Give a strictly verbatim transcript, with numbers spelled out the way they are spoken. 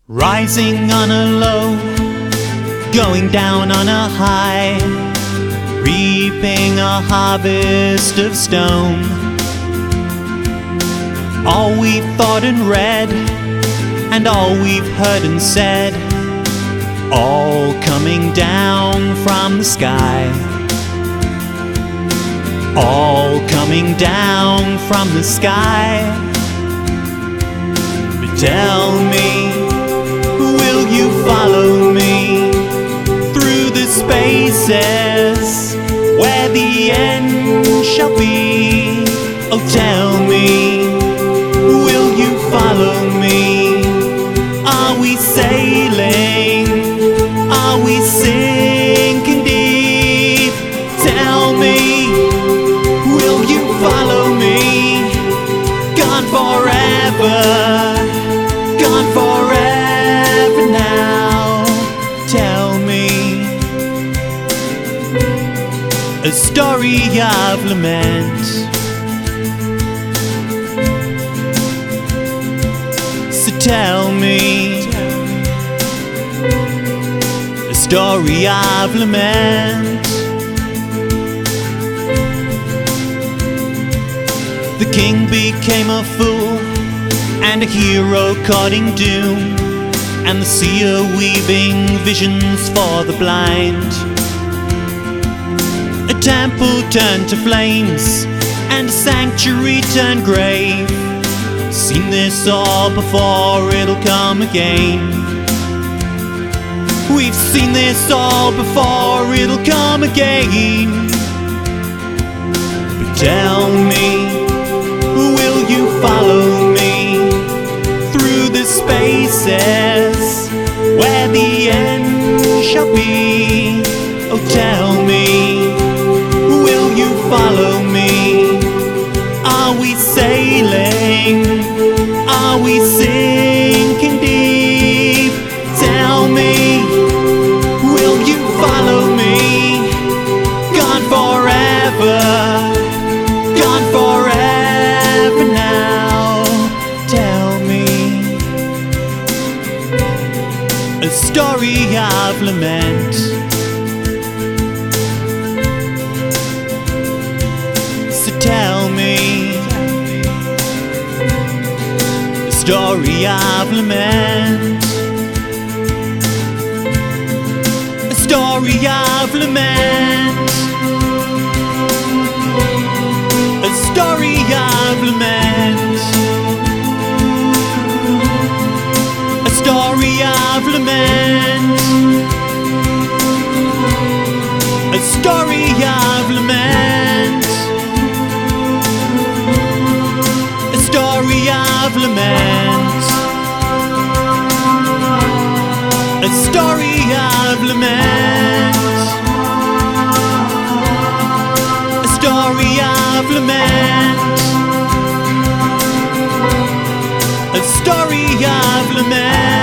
Rising on a low, going down on a high, reaping a harvest of stone. All we've thought and read, and all we've heard and said, all coming down from the sky. All coming down from the sky. But tell me, will you follow me through the spaces where the end shall be? Oh, tell me, will you follow me? Are we sailing? Are we sinking deep? Tell me, will you follow me? Gone forever, gone forever now. Tell me a story of lament. So tell me a story of lament. The king became a fool, and a hero courting doom, and the seer weaving visions for the blind. A temple turned to flames, and a sanctuary turned grave. Seen this all before, it'll come again. We've seen this all before, it'll come again. But tell me, will you follow me through the spaces where the end shall be? Oh, tell me, will you follow me? Are we sailing? Are we sinking deep? Tell me, will you follow me? Gone forever, gone forever now. Tell me a story of lament. So tell me a story of lament. A story of lament. A story of lament. A story of lament. A story of lament. A story of lament. A story of lament. A story of lament. A story of lament.